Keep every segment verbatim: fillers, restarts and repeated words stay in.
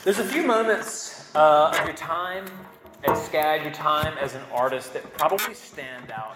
There's a few moments uh, of your time at SCAD, your time as an artist, that probably stand out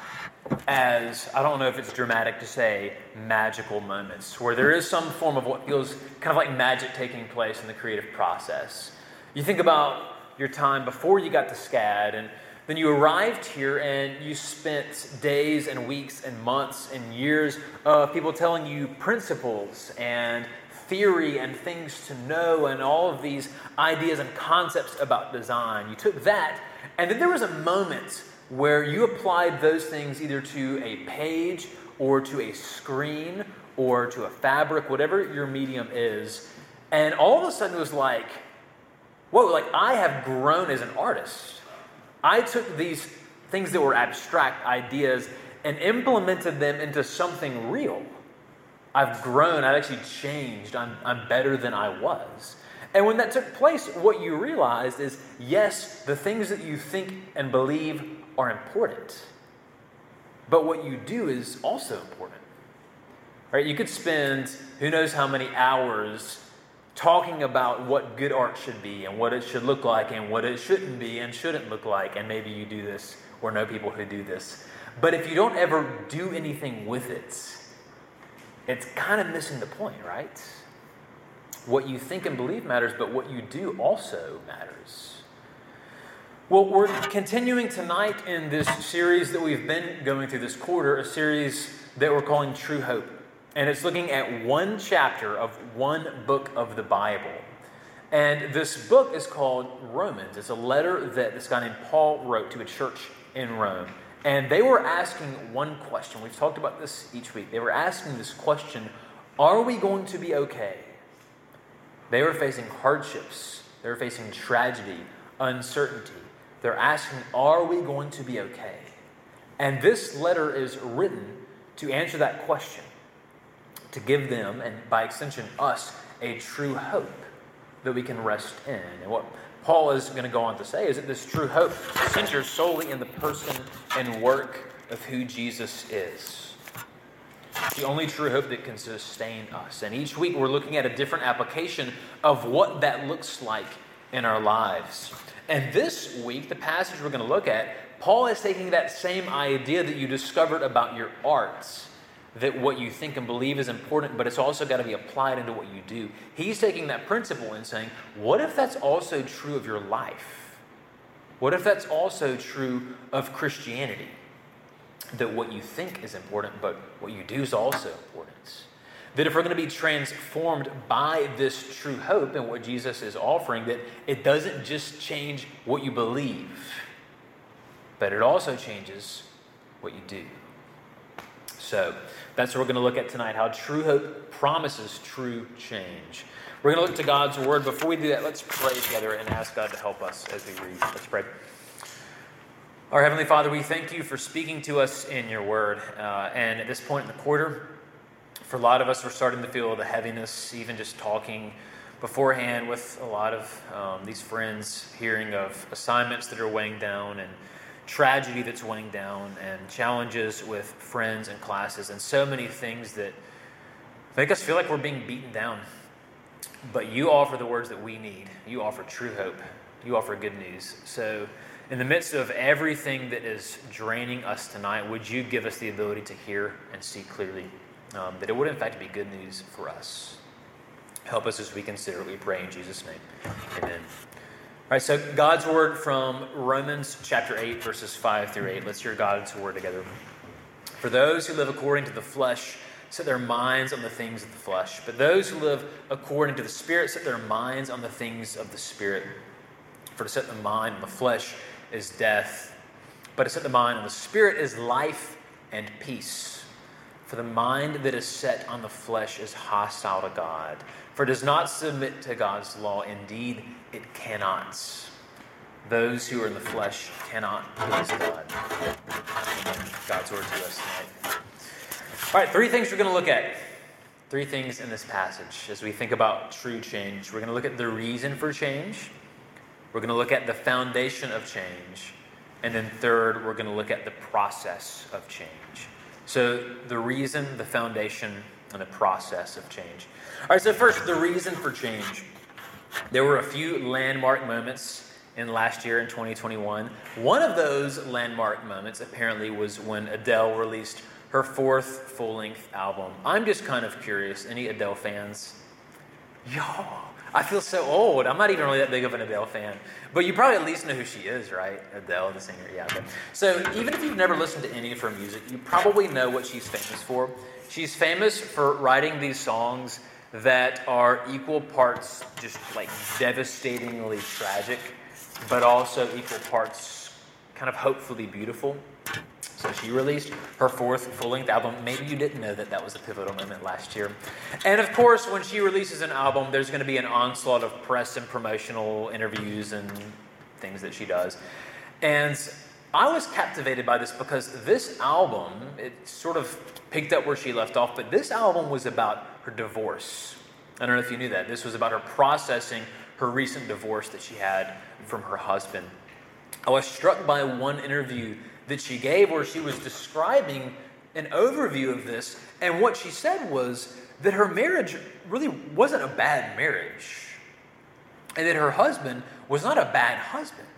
as, I don't know if it's dramatic to say, magical moments, where there is some form of what feels kind of like magic taking place in the creative process. You think about your time before you got to SCAD, and then you arrived here and you spent days and weeks and months and years of people telling you principles and theory and things to know and all of these ideas and concepts about design. You took that, and then there was a moment where you applied those things either to a page or to a screen or to a fabric, whatever your medium is, and all of a sudden it was like, whoa, like I have grown as an artist. I took these things that were abstract ideas and implemented them into something real. I've grown, I've actually changed, I'm, I'm better than I was. And when that took place, what you realized is, yes, the things that you think and believe are important, but what you do is also important. Right? You could spend who knows how many hours talking about what good art should be and what it should look like and what it shouldn't be and shouldn't look like, and maybe you do this or know people who do this. But if you don't ever do anything with it, it's kind of missing the point, right? What you think and believe matters, but what you do also matters. Well, we're continuing tonight in this series that we've been going through this quarter, a series that we're calling True Hope. And it's looking at one chapter of one book of the Bible. And this book is called Romans. It's a letter that this guy named Paul wrote to a church in Rome. And they were asking one question. We've talked about this each week. They were asking this question, are we going to be okay? They were facing hardships. They were facing tragedy, uncertainty. They're asking, are we going to be okay? And this letter is written to answer that question, to give them, and by extension us, a true hope that we can rest in. And what Paul is going to go on to say is that this true hope centers solely in the person and work of who Jesus is. The only true hope that can sustain us. And each week we're looking at a different application of what that looks like in our lives. And this week, the passage we're going to look at, Paul is taking that same idea that you discovered about your arts, that what you think and believe is important, but it's also got to be applied into what you do. He's taking that principle and saying, what if that's also true of your life? What if that's also true of Christianity? That what you think is important, but what you do is also important. That if we're going to be transformed by this true hope and what Jesus is offering, that it doesn't just change what you believe, but it also changes what you do. So that's what we're going to look at tonight, how true hope promises true change. We're going to look to God's word. Before we do that, let's pray together and ask God to help us as we read. Let's pray. Our Heavenly Father, we thank you for speaking to us in your word. Uh, and at this point in the quarter, for a lot of us, we're starting to feel the heaviness, even just talking beforehand with a lot of um, these friends, hearing of assignments that are weighing down and tragedy that's weighing down and challenges with friends and classes and so many things that make us feel like we're being beaten down. But you offer the words that we need. You offer true hope. You offer good news. So in the midst of everything that is draining us tonight, would you give us the ability to hear and see clearly um, that it would in fact be good news for us? Help us as we consider it, we pray in Jesus' name. Amen. All right, so God's word from Romans chapter eight, verses five through eight. Let's hear God's word together. For those who live according to the flesh set their minds on the things of the flesh, but those who live according to the Spirit set their minds on the things of the Spirit. For to set the mind on the flesh is death, but to set the mind on the Spirit is life and peace. For the mind that is set on the flesh is hostile to God, for it does not submit to God's law. Indeed, it cannot. Those who are in the flesh cannot please God. Amen. God's word to us tonight. All right, three things we're going to look at. Three things in this passage as we think about true change. We're going to look at the reason for change. We're going to look at the foundation of change. And then third, we're going to look at the process of change. So the reason, the foundation, and the process of change. All right, so first, the reason for change. There were a few landmark moments in last year in twenty twenty-one. One of those landmark moments apparently was when Adele released her fourth full-length album. I'm just kind of curious, any Adele fans? Y'all, I feel so old. I'm not even really that big of an Adele fan. But you probably at least know who she is, right? Adele, the singer, yeah. Okay. So even if you've never listened to any of her music, you probably know what she's famous for. She's famous for writing these songs that are equal parts just like devastatingly tragic, but also equal parts kind of hopefully beautiful. So she released her fourth full-length album. Maybe you didn't know that that was a pivotal moment last year. And of course, when she releases an album, there's going to be an onslaught of press and promotional interviews and things that she does. And I was captivated by this because this album, it sort of picked up where she left off, but this album was about her divorce. I don't know if you knew that. This was about her processing her recent divorce that she had from her husband. I was struck by one interview that she gave where she was describing an overview of this, and what she said was that her marriage really wasn't a bad marriage, and that her husband was not a bad husband.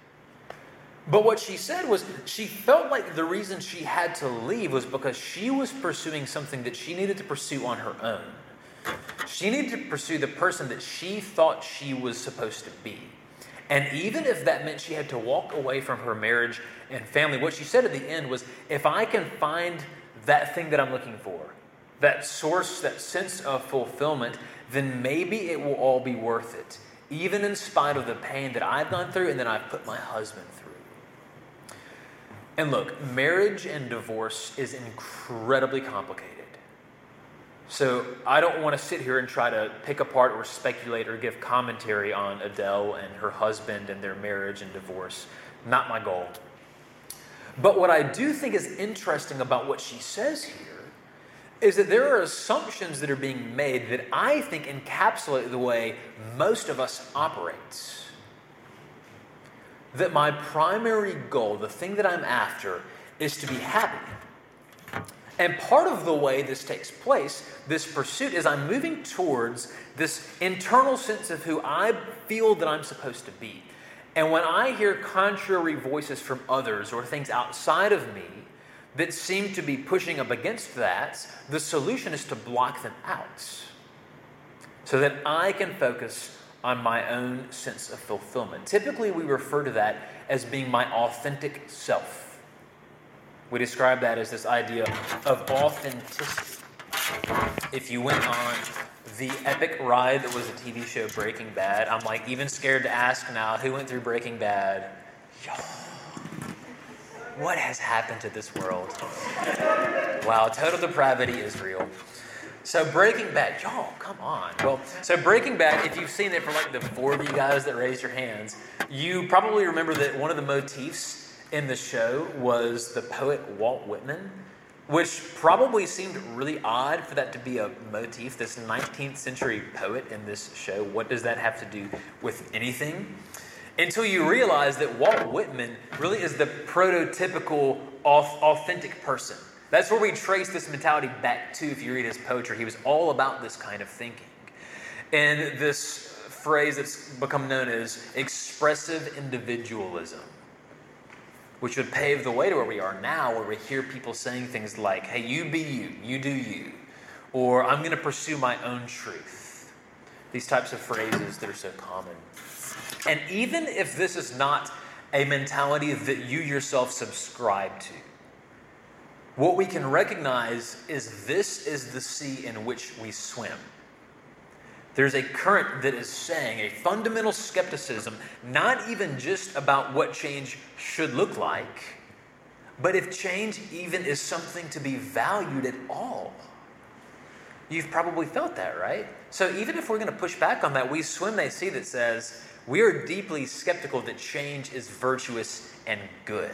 But what she said was she felt like the reason she had to leave was because she was pursuing something that she needed to pursue on her own. She needed to pursue the person that she thought she was supposed to be. And even if that meant she had to walk away from her marriage and family, what she said at the end was, if I can find that thing that I'm looking for, that source, that sense of fulfillment, then maybe it will all be worth it, even in spite of the pain that I've gone through and that I've put my husband through. And look, marriage and divorce is incredibly complicated. So I don't want to sit here and try to pick apart or speculate or give commentary on Adele and her husband and their marriage and divorce. Not my goal. But what I do think is interesting about what she says here is that there are assumptions that are being made that I think encapsulate the way most of us operate. That my primary goal, the thing that I'm after, is to be happy. And part of the way this takes place, this pursuit, is I'm moving towards this internal sense of who I feel that I'm supposed to be. And when I hear contrary voices from others or things outside of me that seem to be pushing up against that, the solution is to block them out so that I can focus on my own sense of fulfillment. Typically, we refer to that as being my authentic self. We describe that as this idea of authenticity. If you went on the epic ride that was the T V show Breaking Bad, I'm like even scared to ask now, who went through Breaking Bad? Yo, what has happened to this world? Wow, total depravity is real. So Breaking Bad, y'all, come on. Well, so Breaking Bad, if you've seen it, for like the four of you guys that raised your hands, you probably remember that one of the motifs in the show was the poet Walt Whitman, which probably seemed really odd for that to be a motif, this nineteenth century poet in this show. What does that have to do with anything? Until you realize that Walt Whitman really is the prototypical authentic person. That's where we trace this mentality back to if you read his poetry. He was all about this kind of thinking. And this phrase that's become known as expressive individualism, which would pave the way to where we are now, where we hear people saying things like, hey, you be you, you do you, or I'm going to pursue my own truth. These types of phrases that are so common. And even if this is not a mentality that you yourself subscribe to, what we can recognize is this is the sea in which we swim. There's a current that is saying, a fundamental skepticism, not even just about what change should look like, but if change even is something to be valued at all. You've probably felt that, right? So even if we're going to push back on that, we swim a sea that says we are deeply skeptical that change is virtuous and good.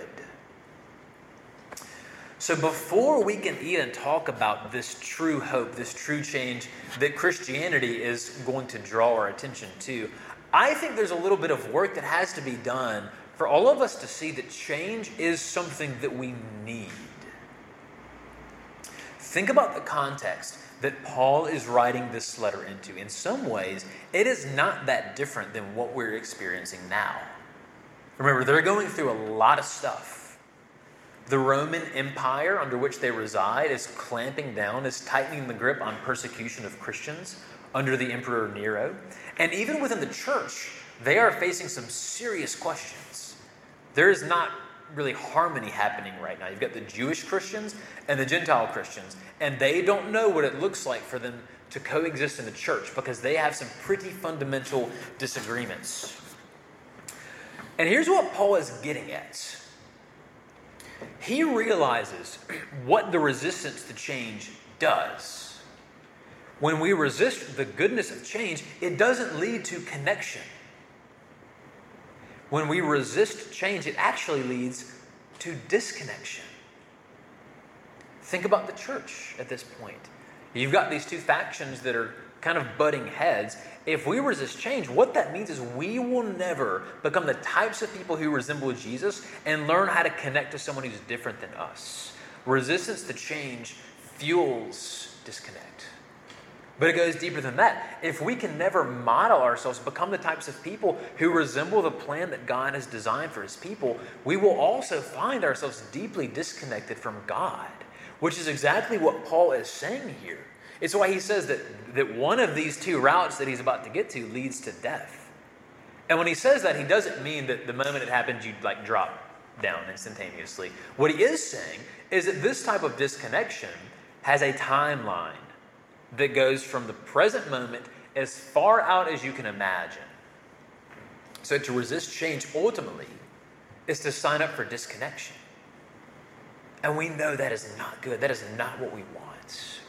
So before we can even talk about this true hope, this true change that Christianity is going to draw our attention to, I think there's a little bit of work that has to be done for all of us to see that change is something that we need. Think about the context. that Paul is writing this letter into, in some ways, it is not that different than what we're experiencing now. Remember, they're going through a lot of stuff. The Roman Empire under which they reside is clamping down, is tightening the grip on persecution of Christians under the Emperor Nero. And even within the church, they are facing some serious questions. There is not really harmony happening right now. You've got the Jewish Christians and the Gentile Christians, and they don't know what it looks like for them to coexist in the church because they have some pretty fundamental disagreements. And here's what Paul is getting at. He realizes what the resistance to change does. When we resist the goodness of change, it doesn't lead to connection. When we resist change, it actually leads to disconnection. Think about the church at this point. You've got these two factions that are kind of butting heads. If we resist change, what that means is we will never become the types of people who resemble Jesus and learn how to connect to someone who's different than us. Resistance to change fuels disconnect. But it goes deeper than that. If we can never model ourselves, become the types of people who resemble the plan that God has designed for his people, we will also find ourselves deeply disconnected from God, which is exactly what Paul is saying here. It's why he says that, that one of these two routes that he's about to get to leads to death. And when he says that, he doesn't mean that the moment it happens, you'd like drop down instantaneously. What he is saying is that this type of disconnection has a timeline that goes from the present moment as far out as you can imagine. So to resist change ultimately is to sign up for disconnection. And we know that is not good. That is not what we want.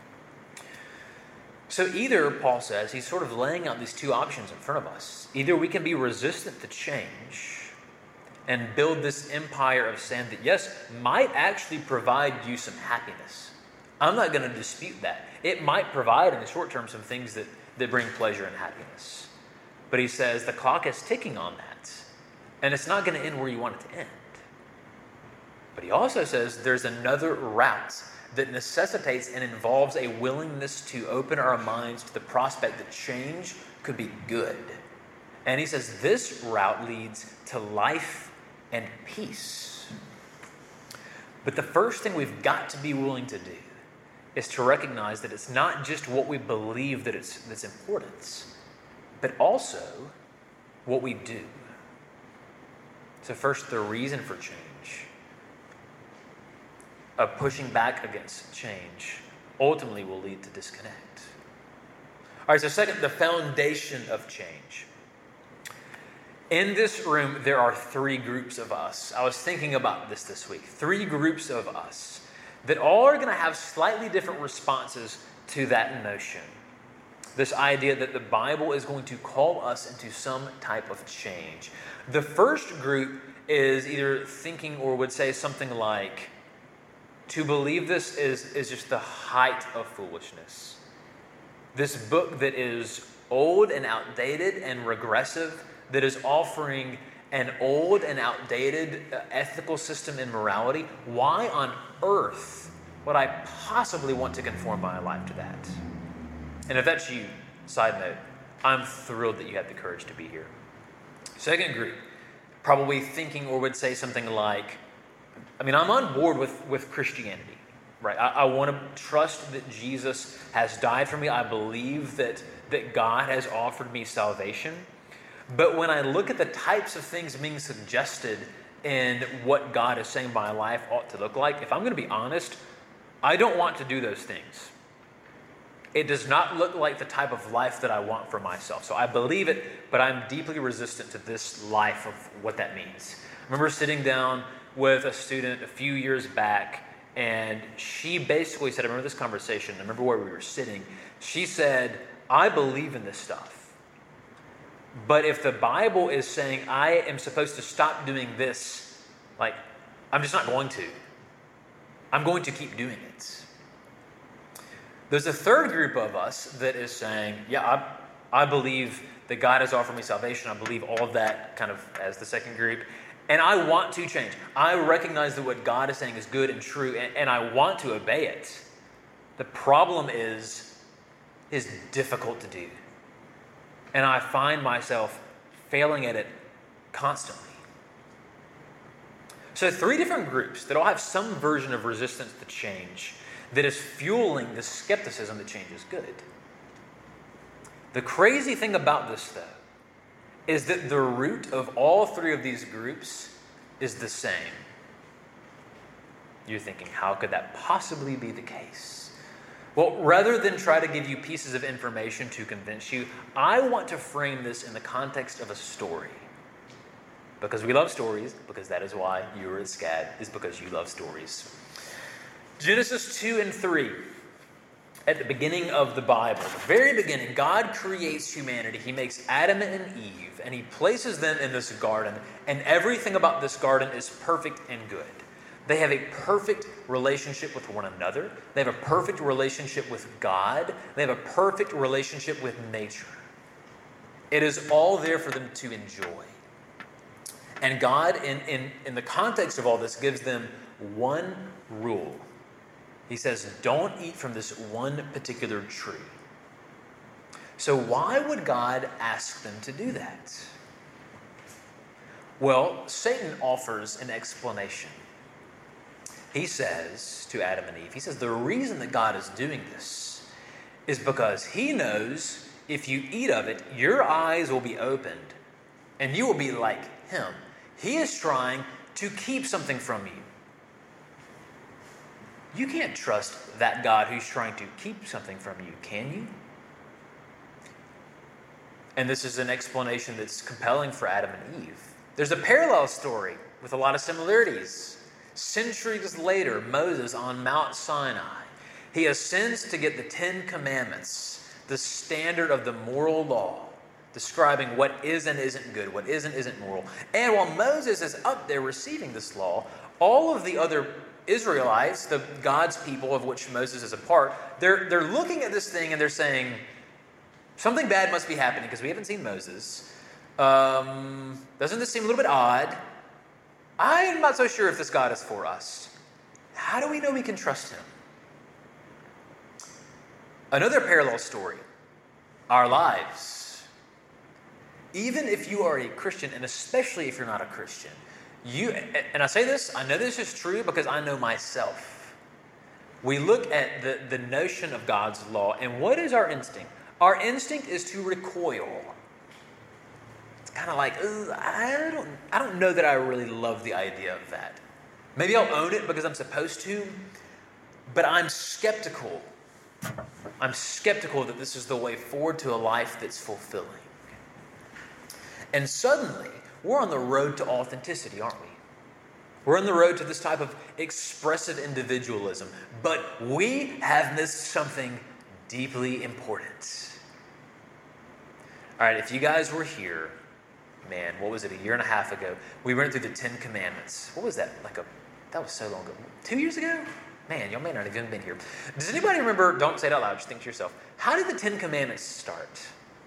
So either, Paul says, he's sort of laying out these two options in front of us. Either we can be resistant to change and build this empire of sin that, yes, might actually provide you some happiness. I'm not going to dispute that. It might provide in the short term some things that, that bring pleasure and happiness. But he says the clock is ticking on that. And it's not going to end where you want it to end. But he also says there's another route that necessitates and involves a willingness to open our minds to the prospect that change could be good. And he says this route leads to life and peace. But the first thing we've got to be willing to do is to recognize that it's not just what we believe that it's that's important, but also what we do. So first, the reason for change, of pushing back against change, ultimately will lead to disconnect. All right, so second, the foundation of change. In this room, there are three groups of us. I was thinking about this this week. Three groups of us that all are going to have slightly different responses to that notion. This idea that the Bible is going to call us into some type of change. The first group is either thinking or would say something like, to believe this is, is just the height of foolishness. This book that is old and outdated and regressive, that is offering an old and outdated ethical system and morality, why on earth would I possibly want to conform my life to that? And if that's you, side note, I'm thrilled that you had the courage to be here. Second group, probably thinking or would say something like, I mean, I'm on board with, with Christianity, right? I, I want to trust that Jesus has died for me. I believe that, that God has offered me salvation. But when I look at the types of things being suggested in what God is saying my life ought to look like, if I'm going to be honest, I don't want to do those things. It does not look like the type of life that I want for myself. So I believe it, but I'm deeply resistant to this life of what that means. I remember sitting down with a student a few years back, and she basically said, I remember this conversation, I remember where we were sitting. She said, I believe in this stuff. But if the Bible is saying I am supposed to stop doing this, like, I'm just not going to. I'm going to keep doing it. There's a third group of us that is saying, yeah, I, I believe that God has offered me salvation. I believe all of that kind of as the second group. And I want to change. I recognize that what God is saying is good and true, and, and I want to obey it. The problem is, is difficult to do. And I find myself failing at it constantly. So three different groups that all have some version of resistance to change that is fueling the skepticism that change is good. The crazy thing about this, though, is that the root of all three of these groups is the same. You're thinking, how could that possibly be the case? Well, rather than try to give you pieces of information to convince you, I want to frame this in the context of a story. Because we love stories, because that is why you are at SCAD, is because you love stories. Genesis two and three, at the beginning of the Bible, the very beginning, God creates humanity. He makes Adam and Eve, and he places them in this garden, and everything about this garden is perfect and good. They have a perfect relationship with one another. They have a perfect relationship with God. They have a perfect relationship with nature. It is all there for them to enjoy. And God, in, in, in the context of all this, gives them one rule. He says, don't eat from this one particular tree. So why would God ask them to do that? Well, Satan offers an explanation. He says to Adam and Eve, he says, the reason that God is doing this is because he knows if you eat of it, your eyes will be opened and you will be like him. He is trying to keep something from you. You can't trust that God who's trying to keep something from you, can you? And this is an explanation that's compelling for Adam and Eve. There's a parallel story with a lot of similarities. Centuries later, Moses on Mount Sinai, he ascends to get the Ten Commandments, the standard of the moral law, describing what is and isn't good, what is and isn't moral. And while Moses is up there receiving this law, all of the other Israelites, the God's people of which Moses is a part, they're, they're looking at this thing and they're saying, something bad must be happening because we haven't seen Moses. Um, doesn't this seem a little bit odd? I'm not so sure if this God is for us. How do we know we can trust him? Another parallel story, our lives. Even if you are a Christian, and especially if you're not a Christian, you, and I say this, I know this is true because I know myself. We look at the, the notion of God's law, and what is our instinct? Our instinct is to recoil. It's kind of like, I don't, I don't know that I really love the idea of that. Maybe I'll own it because I'm supposed to, but I'm skeptical. I'm skeptical that this is the way forward to a life that's fulfilling. And suddenly, we're on the road to authenticity, aren't we? We're on the road to this type of expressive individualism, but we have missed something deeply important. All right, if you guys were here, man, what was it, a year and a half ago, we went through the Ten Commandments. What was that? Like a, that was so long ago. Two years ago? Man, y'all may not have even been here. Does anybody remember, don't say it out loud, just think to yourself, how did the Ten Commandments start?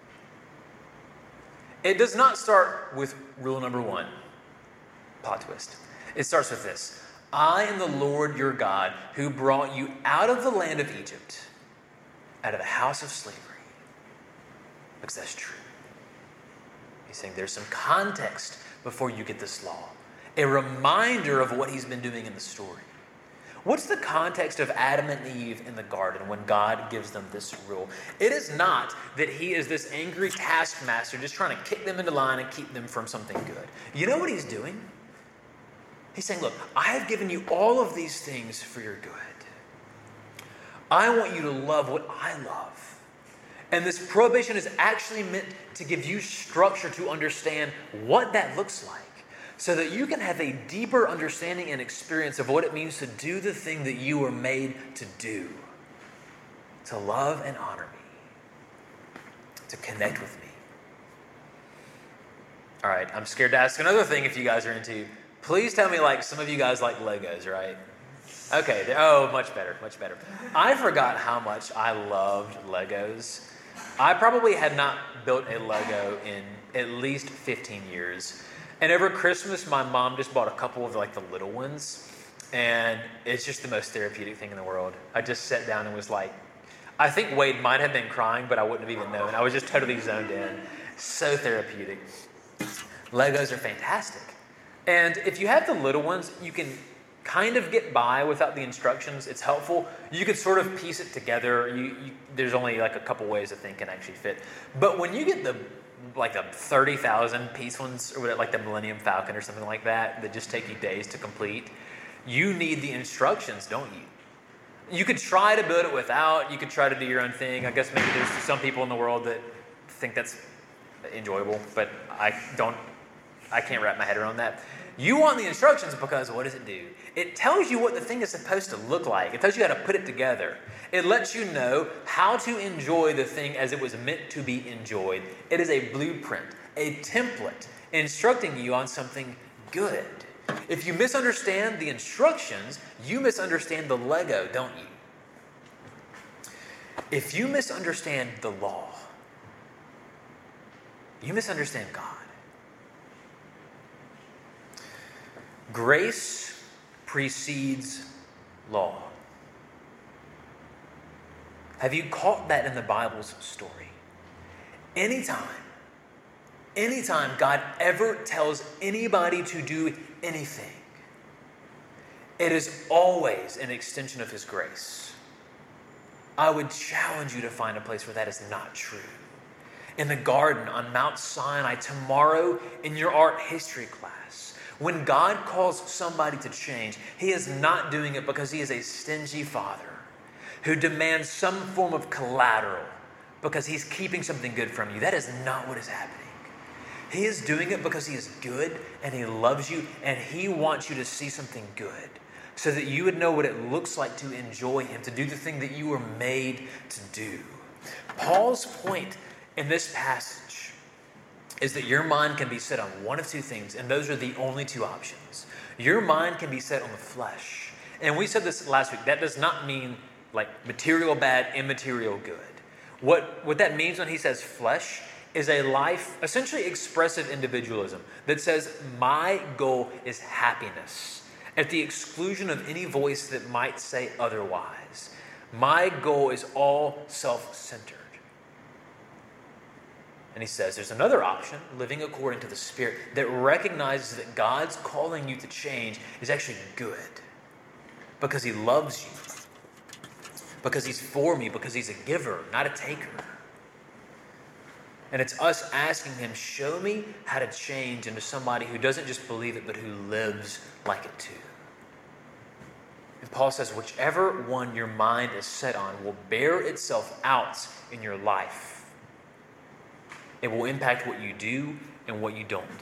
It does not start with rule number one, plot twist. It starts with this. I am the Lord your God who brought you out of the land of Egypt, out of the house of slavery. Because that's true. He's saying there's some context before you get this law. A reminder of what he's been doing in the story. What's the context of Adam and Eve in the garden when God gives them this rule? It is not that he is this angry taskmaster just trying to kick them into line and keep them from something good. You know what he's doing? He's saying, look, I have given you all of these things for your good. I want you to love what I love. And this prohibition is actually meant to give you structure to understand what that looks like, so that you can have a deeper understanding and experience of what it means to do the thing that you were made to do. To love and honor me. To connect with me. All right, I'm scared to ask another thing if you guys are into. Please tell me, like, some of you guys like Legos, right? Okay, oh, much better, much better. I forgot how much I loved Legos. I probably had not built a Lego in at least fifteen years. And over Christmas, my mom just bought a couple of like the little ones. And it's just the most therapeutic thing in the world. I just sat down and was like, I think Wade might have been crying, but I wouldn't have even known. I was just totally zoned in. So therapeutic. Legos are fantastic. And if you have the little ones, you can kind of get by without the instructions. It's helpful. You could sort of piece it together. You, you, there's only like a couple ways a thing can actually fit. But when you get the like the thirty thousand piece ones, or whatever, like the Millennium Falcon or something like that, that just take you days to complete, you need the instructions, don't you? You could try to build it without. You could try to do your own thing. I guess maybe there's some people in the world that think that's enjoyable, but I don't, I can't wrap my head around that. You want the instructions because what does it do? It tells you what the thing is supposed to look like. It tells you how to put it together. It lets you know how to enjoy the thing as it was meant to be enjoyed. It is a blueprint, a template, instructing you on something good. If you misunderstand the instructions, you misunderstand the Lego, don't you? If you misunderstand the law, you misunderstand God. Grace precedes law. Have you caught that in the Bible's story? Anytime, anytime God ever tells anybody to do anything, it is always an extension of His grace. I would challenge you to find a place where that is not true. In the garden on Mount Sinai, tomorrow in your art history class, when God calls somebody to change, He is not doing it because He is a stingy father who demands some form of collateral because He's keeping something good from you. That is not what is happening. He is doing it because He is good and He loves you and He wants you to see something good so that you would know what it looks like to enjoy Him, to do the thing that you were made to do. Paul's point in this passage is that your mind can be set on one of two things, and those are the only two options. Your mind can be set on the flesh. And we said this last week. That does not mean like material bad, immaterial good. What, what that means when he says flesh is a life, essentially expressive individualism that says my goal is happiness at the exclusion of any voice that might say otherwise. My goal is all self-centered. And he says there's another option, living according to the Spirit, that recognizes that God's calling you to change is actually good because He loves you, because He's for me, because He's a giver, not a taker. And it's us asking Him, show me how to change into somebody who doesn't just believe it, but who lives like it too. And Paul says, whichever one your mind is set on will bear itself out in your life. It will impact what you do and what you don't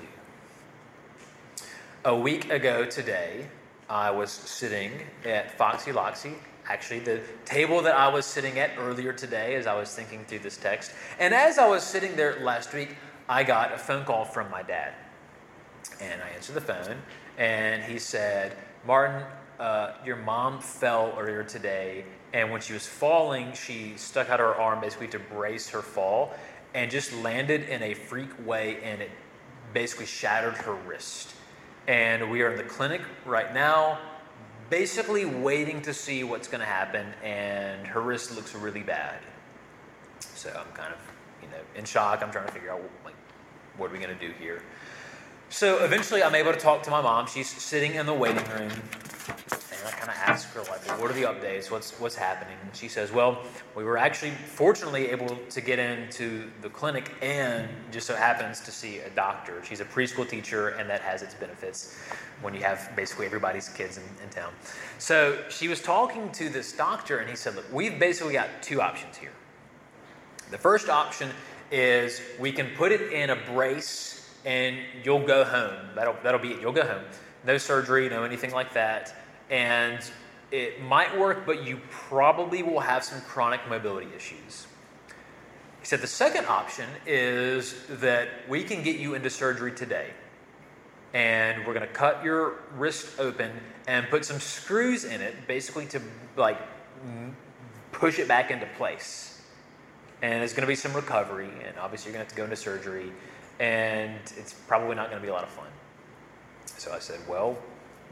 do. A week ago today, I was sitting at Foxy Loxy, actually the table that I was sitting at earlier today as I was thinking through this text. And as I was sitting there last week, I got a phone call from my dad. And I answered the phone, and he said, Martin, uh, your mom fell earlier today, and when she was falling, she stuck out her arm basically to brace her fall, and just landed in a freak way, and it basically shattered her wrist. And we are in the clinic right now, basically waiting to see what's going to happen, and her wrist looks really bad. So I'm kind of, you know, in shock. I'm trying to figure out, like, what are we going to do here? So eventually I'm able to talk to my mom. She's sitting in the waiting room. And I kind of ask her, like, well, what are the updates? What's what's happening? And she says, well, we were actually fortunately able to get into the clinic and just so happens to see a doctor. She's a preschool teacher, and that has its benefits when you have basically everybody's kids in, in town. So she was talking to this doctor, and he said, look, we've basically got two options here. The first option is we can put it in a brace, and you'll go home. That'll, that'll be it. You'll go home. No surgery, no anything like that. And it might work, but you probably will have some chronic mobility issues. He said the second option is that we can get you into surgery today. And we're going to cut your wrist open and put some screws in it, basically to like push it back into place. And there's going to be some recovery, and obviously you're going to have to go into surgery, and it's probably not going to be a lot of fun. So I said, well,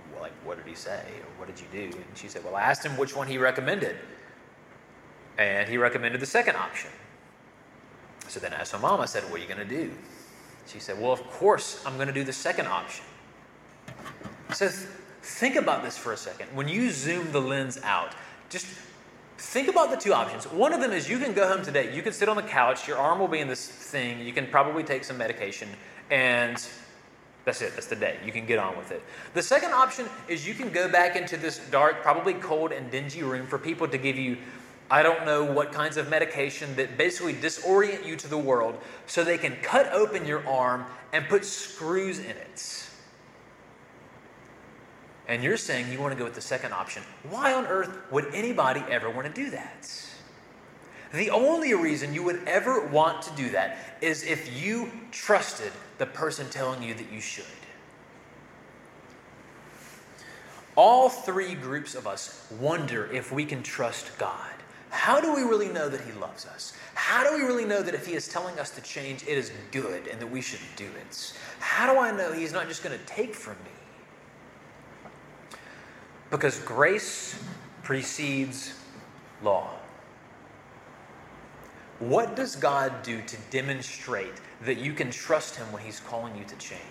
well, like, what did he say? Or what did you do? And she said, well, I asked him which one he recommended. And he recommended the second option. So then I asked my mom, I said, what are you going to do? She said, well, of course, I'm going to do the second option. So th- think about this for a second. When you zoom the lens out, just think about the two options. One of them is you can go home today. You can sit on the couch. Your arm will be in this thing. You can probably take some medication. And that's it. That's the day. You can get on with it. The second option is you can go back into this dark, probably cold and dingy room for people to give you, I don't know what kinds of medication that basically disorient you to the world so they can cut open your arm and put screws in it. And you're saying you want to go with the second option. Why on earth would anybody ever want to do that? The only reason you would ever want to do that is if you trusted the person telling you that you should. All three groups of us wonder if we can trust God. How do we really know that he loves us? How do we really know that if he is telling us to change, it is good and that we should do it? How do I know he's not just going to take from me? Because grace precedes law. What does God do to demonstrate that you can trust him when he's calling you to change?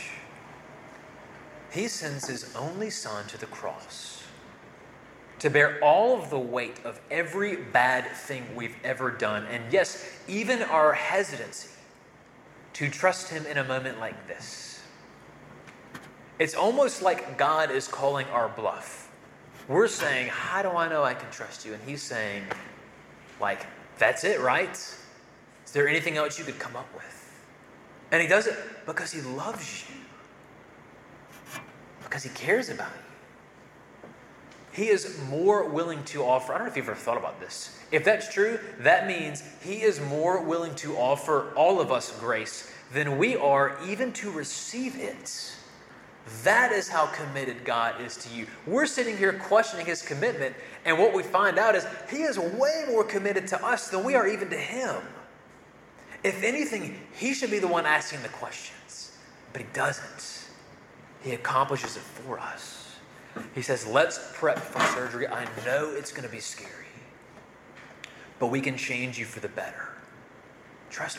He sends his only son to the cross to bear all of the weight of every bad thing we've ever done. And yes, even our hesitancy to trust him in a moment like this. It's almost like God is calling our bluff. We're saying, how do I know I can trust you? And he's saying, like, that's it, right? Is there anything else you could come up with? And he does it because he loves you. Because he cares about you. He is more willing to offer. I don't know if you've ever thought about this. If that's true, that means he is more willing to offer all of us grace than we are even to receive it. That is how committed God is to you. We're sitting here questioning his commitment, and what we find out is he is way more committed to us than we are even to him. If anything, he should be the one asking the questions, but he doesn't. He accomplishes it for us. He says, let's prep for surgery. I know it's going to be scary, but we can change you for the better. Trust me.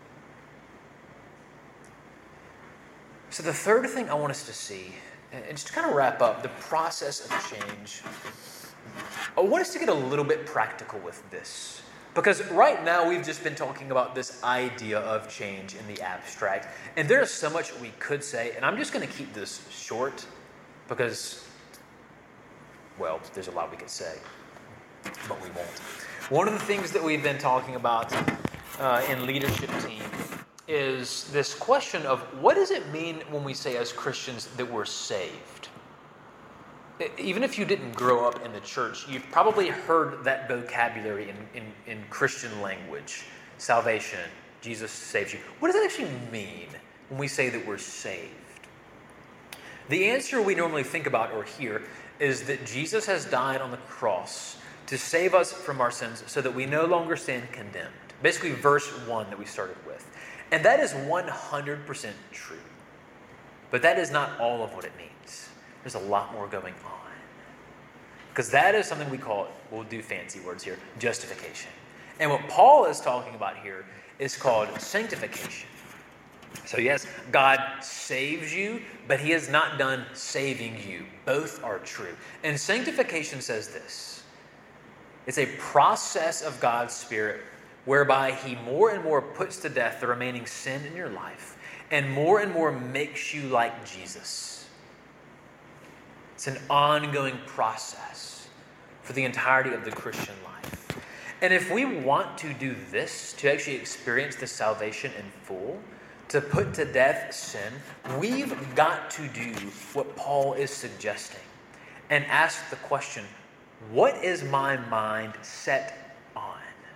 So the third thing I want us to see, and just to kind of wrap up the process of change, I want us to get a little bit practical with this. Because right now we've just been talking about this idea of change in the abstract. And there's so much we could say, and I'm just going to keep this short because, well, there's a lot we could say, but we won't. One of the things that we've been talking about uh, in leadership team is this question of what does it mean when we say as Christians that we're saved? Even if you didn't grow up in the church, you've probably heard that vocabulary in, in, in Christian language. Salvation, Jesus saves you. What does that actually mean when we say that we're saved? The answer we normally think about or hear is that Jesus has died on the cross to save us from our sins so that we no longer stand condemned. Basically, verse one that we started with. And that is one hundred percent true. But that is not all of what it means. There's a lot more going on. Because that is something we call, we'll do fancy words here, justification. And what Paul is talking about here is called sanctification. So yes, God saves you, but he is not done saving you. Both are true. And sanctification says this. It's a process of God's Spirit whereby he more and more puts to death the remaining sin in your life and more and more makes you like Jesus. It's an ongoing process for the entirety of the Christian life. And if we want to do this, to actually experience the salvation in full, to put to death sin, we've got to do what Paul is suggesting and ask the question, what is my mind set on?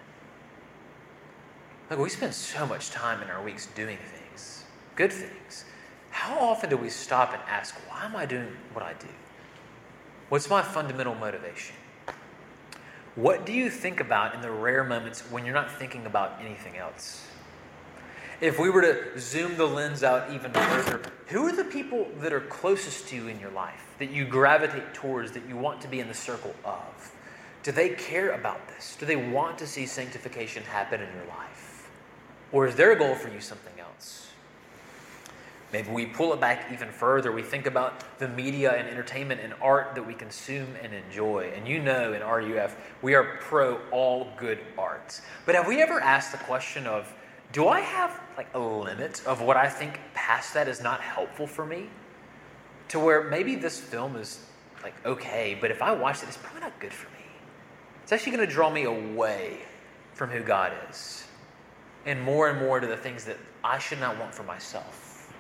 Look, we spend so much time in our weeks doing things, good things. How often do we stop and ask, why am I doing what I do? What's my fundamental motivation? What do you think about in the rare moments when you're not thinking about anything else? If we were to zoom the lens out even further, who are the people that are closest to you in your life, that you gravitate towards, that you want to be in the circle of? Do they care about this? Do they want to see sanctification happen in your life? Or is their goal for you something else? Maybe we pull it back even further. We think about the media and entertainment and art that we consume and enjoy. And you know in R U F, we are pro all good arts. But have we ever asked the question of, do I have like a limit of what I think past that is not helpful for me? To where maybe this film is like okay, but if I watch it, it's probably not good for me. It's actually going to draw me away from who God is. And more and more to the things that I should not want for myself.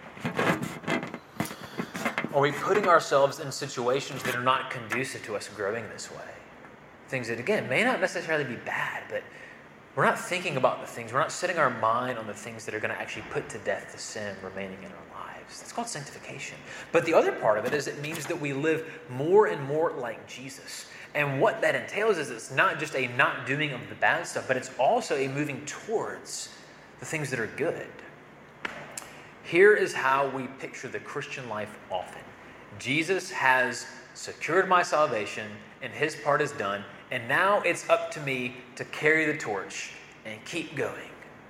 Are we putting ourselves in situations that are not conducive to us growing this way? Things that, again, may not necessarily be bad, but we're not thinking about the things. We're not setting our mind on the things that are going to actually put to death the sin remaining in our lives. That's called sanctification. But the other part of it is it means that we live more and more like Jesus. And what that entails is it's not just a not doing of the bad stuff, but it's also a moving towards the things that are good. Here is how we picture the Christian life often. Jesus has secured my salvation, and his part is done, and now it's up to me to carry the torch and keep going.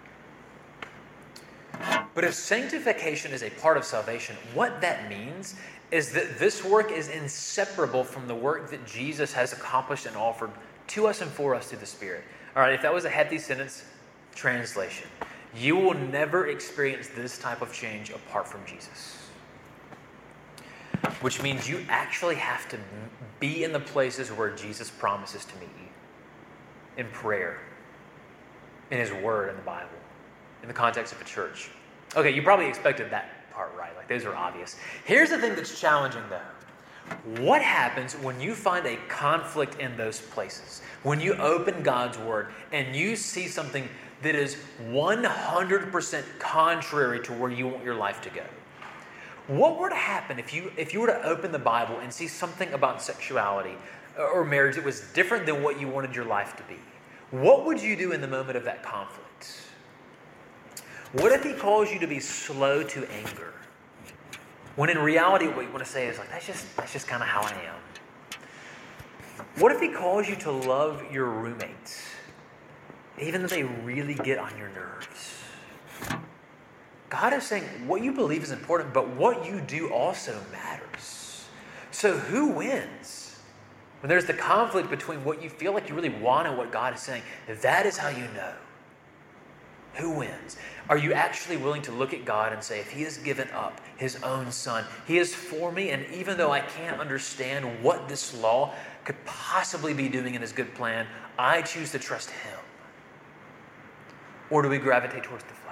But if sanctification is a part of salvation, what that means is that this work is inseparable from the work that Jesus has accomplished and offered to us and for us through the Spirit. All right, if that was a hefty sentence, translation. You will never experience this type of change apart from Jesus. Which means you actually have to be in the places where Jesus promises to meet you. In prayer. In his word in the Bible. In the context of a church. Okay, you probably expected that part right. Like, those are obvious. Here's the thing that's challenging, though. What happens when you find a conflict in those places? When you open God's word and you see something that is one hundred percent contrary to where you want your life to go? What were to happen if you if you were to open the Bible and see something about sexuality or marriage that was different than what you wanted your life to be? What would you do in the moment of that conflict? What if he calls you to be slow to anger? When in reality what you want to say is like, that's just that's just kind of how I am. What if he calls you to love your roommates, even though they really get on your nerves? God is saying what you believe is important, but what you do also matters. So who wins? When there's the conflict between what you feel like you really want and what God is saying, that is how you know. Who wins? Are you actually willing to look at God and say, if he has given up his own son, he is for me, and even though I can't understand what this law could possibly be doing in his good plan, I choose to trust him? Or do we gravitate towards the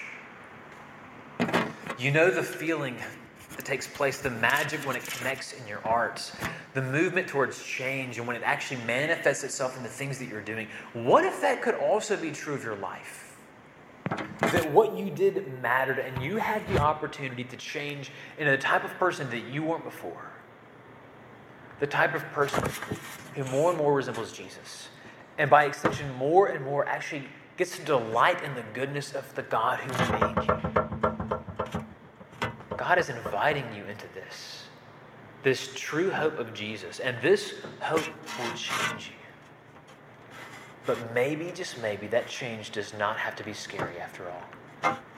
flesh? You know the feeling that takes place, the magic when it connects in your art, the movement towards change, and when it actually manifests itself in the things that you're doing. What if that could also be true of your life? That what you did mattered and you had the opportunity to change into the type of person that you weren't before. The type of person who more and more resembles Jesus. And by extension, more and more actually gets to delight in the goodness of the God who made you. God is inviting you into this. This true hope of Jesus. And this hope will change you. But maybe, just maybe, that change does not have to be scary after all.